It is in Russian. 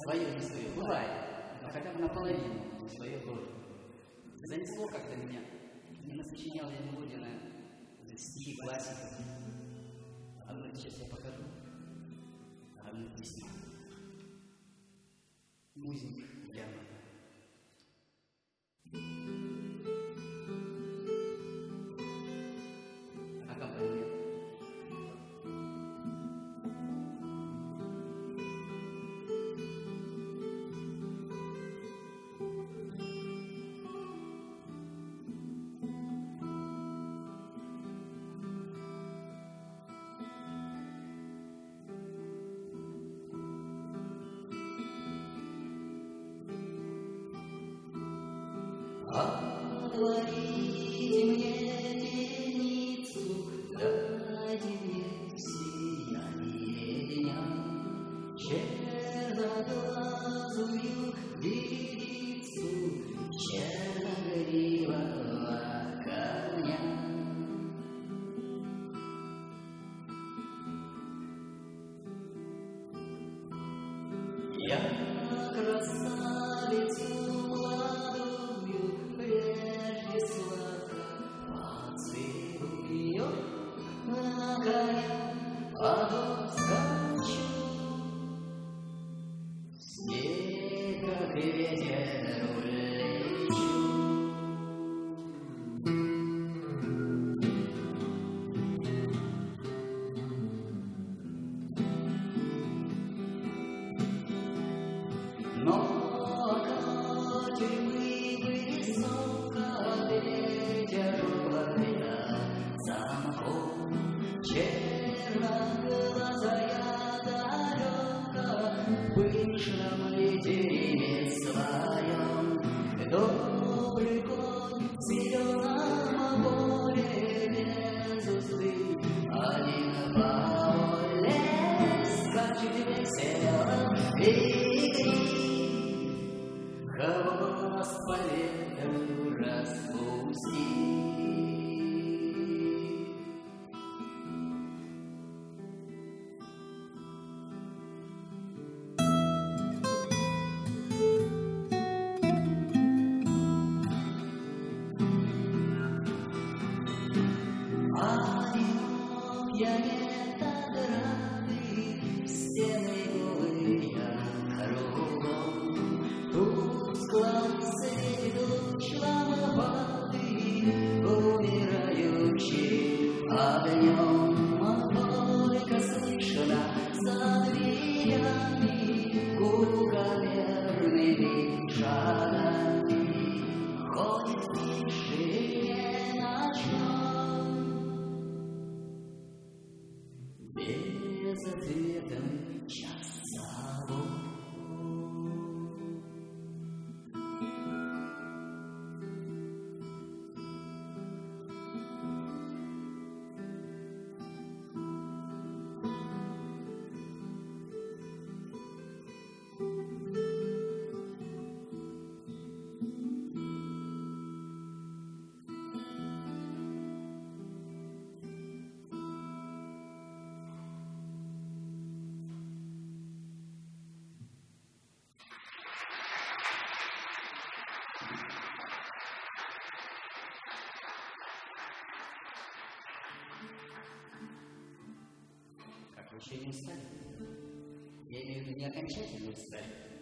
свое, не свое, бывает, но хотя бы наполовину свое тоже. Занесло как-то меня, не сочинял я мелодию на стихи классиков. А ну, сейчас я покажу. Одну песню. Музыка явно. Аккомпанемент. Отворите мне темницу, дайте мне сияние дня, черноглазую девицу, черногривого коня. Я красавицу молодую, прежде сладко поцелую на коня, потом скачу. С ней, как ветер, улечу. Но тюрьмы высоко, тяжелая замком, черноглазая далека в пышном тереме своем. Добрый конь в зеленом поле без узды, один по поле скачет весело и хвост по ветру распусти. Одинок я нет ограды, стены голые кругом, тусклом свете луч лампады, умирающий огнем. Только слышно за дверями гулковерными шагами ходит в тишине ночной. Без ответа час забот. Как вы еще не устали? Я имею в виду не окончательную сталь,